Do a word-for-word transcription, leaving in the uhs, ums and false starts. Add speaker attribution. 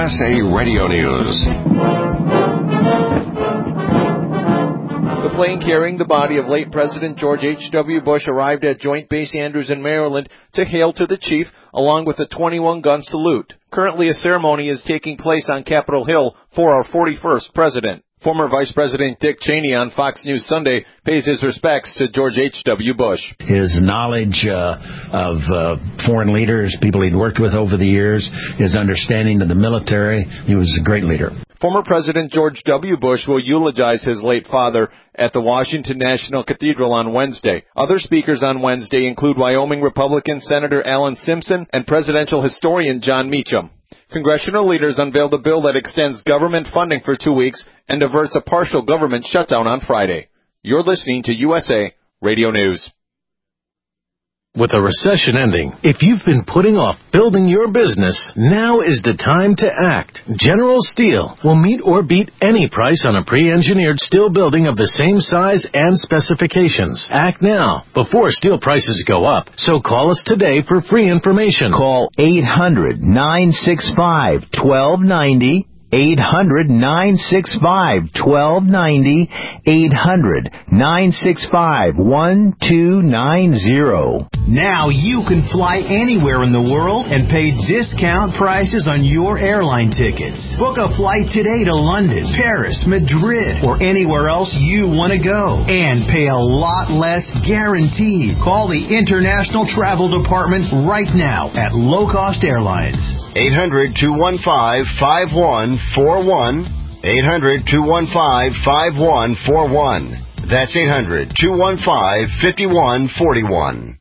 Speaker 1: S A Radio News.
Speaker 2: The plane carrying the body of late President George H W. Bush arrived at Joint Base Andrews in Maryland to hail to the chief, along with a twenty-one gun salute. Currently, a ceremony is taking place on Capitol Hill for our forty-first president. Former Vice President Dick Cheney on Fox News Sunday pays his respects to George H W. Bush.
Speaker 3: His knowledge uh, of uh, foreign leaders, people he'd worked with over the years, his understanding of the military, he was a great leader.
Speaker 2: Former President George W. Bush will eulogize his late father at the Washington National Cathedral on Wednesday. Other speakers on Wednesday include Wyoming Republican Senator Alan Simpson and presidential historian John Meacham. Congressional leaders unveiled a bill that extends government funding for two weeks and averts a partial government shutdown on Friday. You're listening to U S A Radio News.
Speaker 4: With a recession ending, if you've been putting off building your business, now is the time to act. General Steel will meet or beat any price on a pre-engineered steel building of the same size and specifications. Act now, before steel prices go up. So call us today for free information.
Speaker 5: Call eight hundred, nine six five, one two nine zero. eight hundred, nine six five, one two nine zero. eight hundred, nine six five, one two nine zero.
Speaker 6: Now you can fly anywhere in the world and pay discount prices on your airline tickets. Book a flight today to London, Paris, Madrid, or anywhere else you want to go. And pay a lot less guaranteed. Call the International Travel Department right now at Low Cost Airlines.
Speaker 7: eight hundred, two one five, five one four one. eight hundred, two one five, five one four one. That's eight hundred, two one five, five one four one.